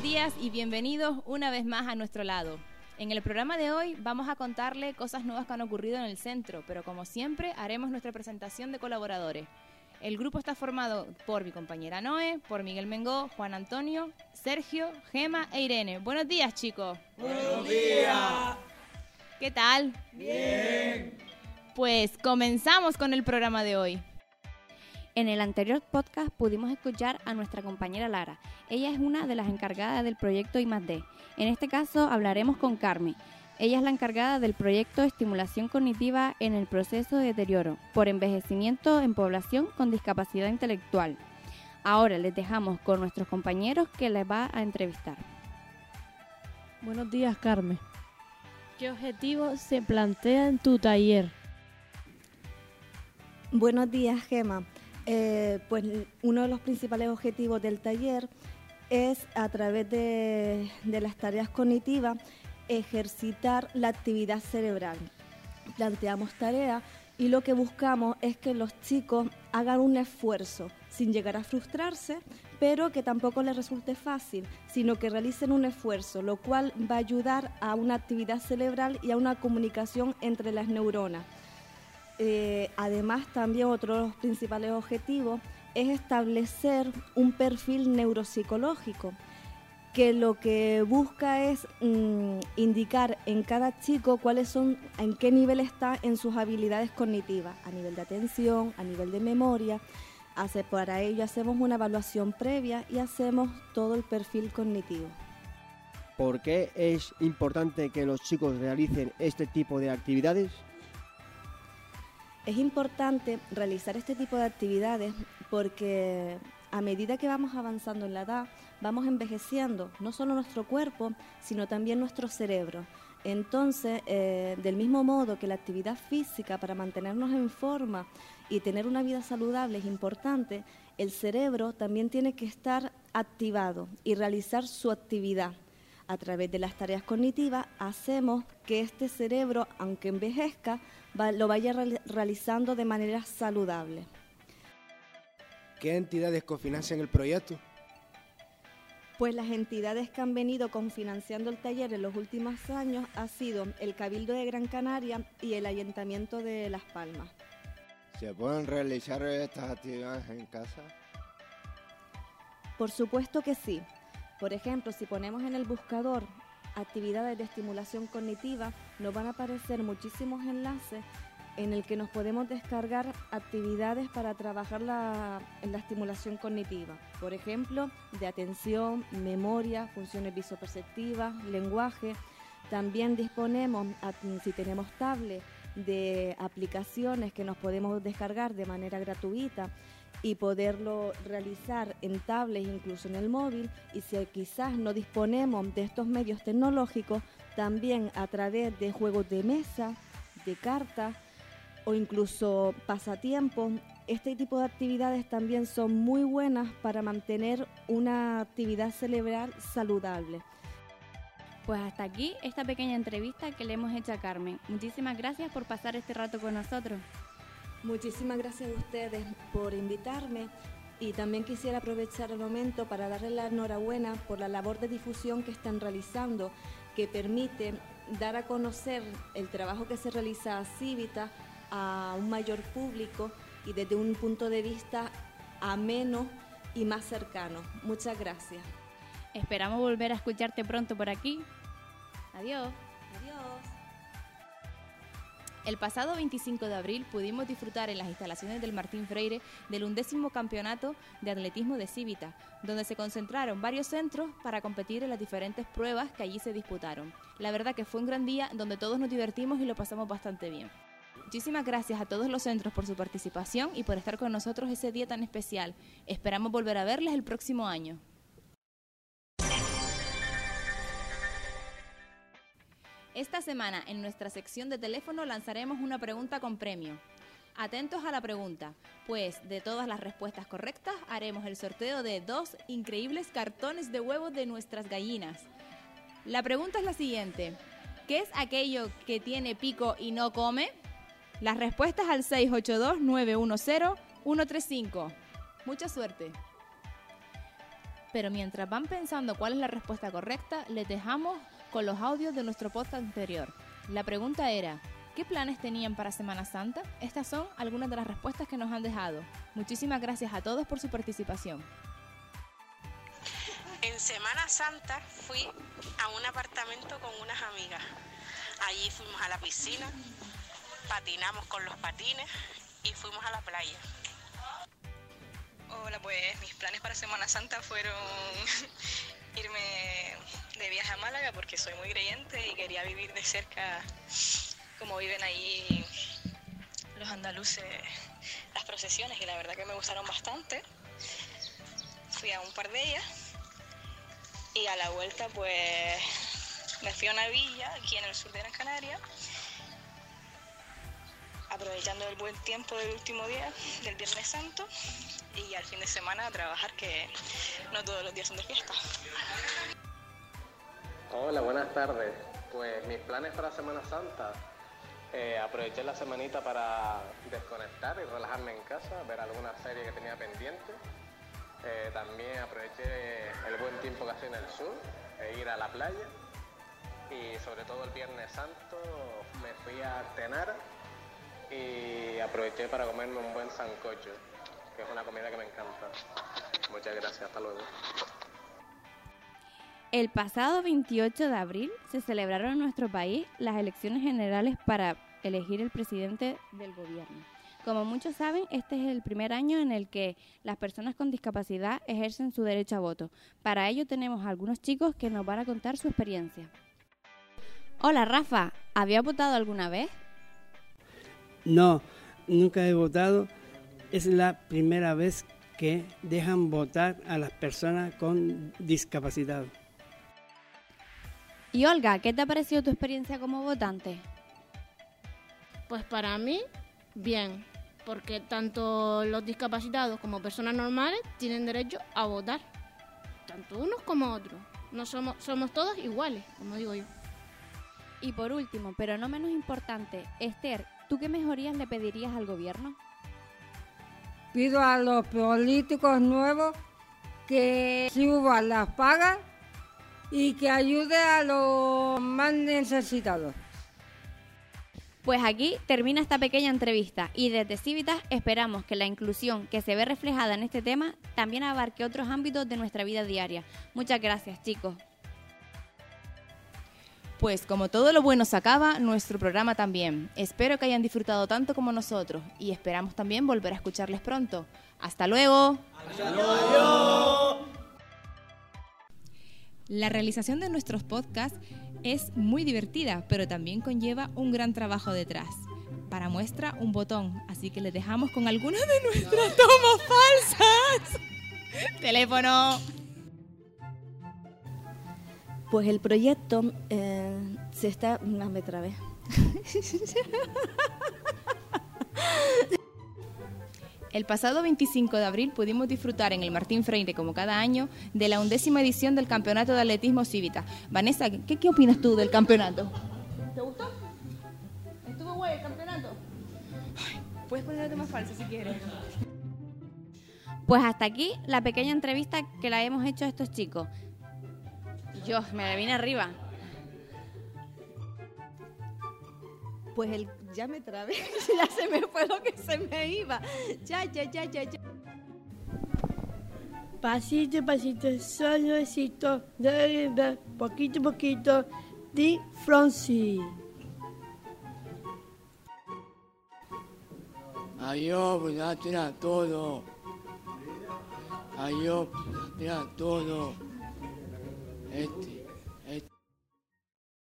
días y bienvenidos una vez más a nuestro lado. En el programa de hoy vamos a contarle cosas nuevas que han ocurrido en el centro, pero como siempre haremos nuestra presentación de colaboradores. El grupo está formado por mi compañera Noé, por Miguel Mengó, Juan Antonio, Sergio, Gema e Irene. Buenos días, chicos. Buenos días. ¿Qué tal? Bien. Pues comenzamos con el programa de hoy. En el anterior podcast pudimos escuchar a nuestra compañera Lara. Ella es una de las encargadas del proyecto I+D. En este caso hablaremos con Carmen. Ella es la encargada del proyecto Estimulación Cognitiva en el Proceso de Deterioro por Envejecimiento en Población con Discapacidad Intelectual. Ahora les dejamos con nuestros compañeros que les va a entrevistar. Buenos días, Carmen. ¿Qué objetivo se plantea en tu taller? Buenos días, Gema. Pues uno de los principales objetivos del taller es, a través de las tareas cognitivas, ejercitar la actividad cerebral. Planteamos tareas y lo que buscamos es que los chicos hagan un esfuerzo sin llegar a frustrarse, pero que tampoco les resulte fácil, sino que realicen un esfuerzo, lo cual va a ayudar a una actividad cerebral y a una comunicación entre las neuronas. Además, también otro de los principales objetivos es establecer un perfil neuropsicológico, que lo que busca es indicar en cada chico en qué nivel está en sus habilidades cognitivas, a nivel de atención, a nivel de memoria. Para ello hacemos una evaluación previa y hacemos todo el perfil cognitivo. ¿Por qué es importante que los chicos realicen este tipo de actividades? Es importante realizar este tipo de actividades porque a medida que vamos avanzando en la edad, vamos envejeciendo no solo nuestro cuerpo, sino también nuestro cerebro. Entonces, del mismo modo que la actividad física para mantenernos en forma y tener una vida saludable es importante, el cerebro también tiene que estar activado y realizar su actividad. A través de las tareas cognitivas hacemos que este cerebro, aunque envejezca, lo vaya realizando de manera saludable. ¿Qué entidades cofinancian el proyecto? Pues las entidades que han venido cofinanciando el taller en los últimos años ha sido el Cabildo de Gran Canaria y el Ayuntamiento de Las Palmas. ¿Se pueden realizar estas actividades en casa? Por supuesto que sí. Por ejemplo, si ponemos en el buscador actividades de estimulación cognitiva, nos van a aparecer muchísimos enlaces en el que nos podemos descargar actividades para trabajar en la estimulación cognitiva. Por ejemplo, de atención, memoria, funciones visoperceptivas, lenguaje. También disponemos, si tenemos tablet, de aplicaciones que nos podemos descargar de manera gratuita y poderlo realizar en tablets, incluso en el móvil. Y si quizás no disponemos de estos medios tecnológicos, también a través de juegos de mesa, de cartas o incluso pasatiempos, este tipo de actividades también son muy buenas para mantener una actividad cerebral saludable. Pues hasta aquí esta pequeña entrevista que le hemos hecho a Carmen. Muchísimas gracias por pasar este rato con nosotros. Muchísimas gracias a ustedes por invitarme y también quisiera aprovechar el momento para darles la enhorabuena por la labor de difusión que están realizando, que permite dar a conocer el trabajo que se realiza a Civita a un mayor público y desde un punto de vista ameno y más cercano. Muchas gracias. Esperamos volver a escucharte pronto por aquí. Adiós. Adiós. El pasado 25 de abril pudimos disfrutar en las instalaciones del Martín Freire del 11º Campeonato de Atletismo de Civita, donde se concentraron varios centros para competir en las diferentes pruebas que allí se disputaron. La verdad que fue un gran día donde todos nos divertimos y lo pasamos bastante bien. Muchísimas gracias a todos los centros por su participación y por estar con nosotros ese día tan especial. Esperamos volver a verles el próximo año. Esta semana en nuestra sección de teléfono lanzaremos una pregunta con premio. Atentos a la pregunta, pues de todas las respuestas correctas haremos el sorteo de 2 increíbles cartones de huevos de nuestras gallinas. La pregunta es la siguiente: ¿qué es aquello que tiene pico y no come? Las respuestas al 682-910-135. Mucha suerte. Pero mientras van pensando cuál es la respuesta correcta, les dejamos con los audios de nuestro podcast anterior. La pregunta era, ¿qué planes tenían para Semana Santa? Estas son algunas de las respuestas que nos han dejado. Muchísimas gracias a todos por su participación. En Semana Santa fui a un apartamento con unas amigas. Allí fuimos a la piscina, patinamos con los patines y fuimos a la playa. Hola, pues mis planes para Semana Santa fueron irme de viaje a Málaga porque soy muy creyente y quería vivir de cerca como viven ahí los andaluces, las procesiones, y la verdad que me gustaron bastante. Fui a un par de ellas y a la vuelta pues me fui a una villa aquí en el sur de Gran Canaria, aprovechando el buen tiempo del último día del Viernes Santo, y al fin de semana a trabajar, que no todos los días son de fiesta. Hola, buenas tardes. Pues mis planes para Semana Santa, aproveché la semanita para desconectar y relajarme en casa, ver alguna serie que tenía pendiente. También aproveché el buen tiempo que hace en el sur, ir a la playa, y sobre todo el Viernes Santo me fui a Tenara y aproveché para comerme un buen sancocho, que es una comida que me encanta. Muchas gracias, hasta luego. El pasado 28 de abril se celebraron en nuestro país las elecciones generales para elegir el presidente del gobierno. Como muchos saben, este es el primer año en el que las personas con discapacidad ejercen su derecho a voto. Para ello tenemos a algunos chicos que nos van a contar su experiencia. Hola Rafa, ¿habías votado alguna vez? No, nunca he votado. Es la primera vez que dejan votar a las personas con discapacidad. Y Olga, ¿qué te ha parecido tu experiencia como votante? Pues para mí, bien, porque tanto los discapacitados como personas normales tienen derecho a votar, tanto unos como otros. No somos todos iguales, como digo yo. Y por último, pero no menos importante, Esther, ¿tú qué mejorías le pedirías al gobierno? Pido a los políticos nuevos que suban las pagas y que ayude a los más necesitados. Pues aquí termina esta pequeña entrevista y desde Civitas esperamos que la inclusión que se ve reflejada en este tema también abarque otros ámbitos de nuestra vida diaria. Muchas gracias, chicos. Pues como todo lo bueno se acaba, nuestro programa también. Espero que hayan disfrutado tanto como nosotros y esperamos también volver a escucharles pronto. ¡Hasta luego! ¡Hasta luego! La realización de nuestros podcasts es muy divertida, pero también conlleva un gran trabajo detrás. Para muestra, un botón, así que les dejamos con algunas de nuestras tomas falsas. ¡Teléfono! Pues el proyecto se está... No, me trabé. El pasado 25 de abril pudimos disfrutar en el Martín Freire, como cada año, de la 11ª edición del Campeonato de Atletismo Civitas. Vanessa, ¿qué opinas tú del campeonato? ¿Te gustó? ¿Estuvo guay el campeonato? Ay, puedes ponerte más falsa si quieres. Pues hasta aquí la pequeña entrevista que la hemos hecho a estos chicos. Dios, me la vine arriba. Pues ya me trabé, ya se me fue lo que se me iba. Ya. Pasito, pasito, suavecito, poquito, poquito, di Franci. Adiós, pues ya tira todo. Adiós, tira todo.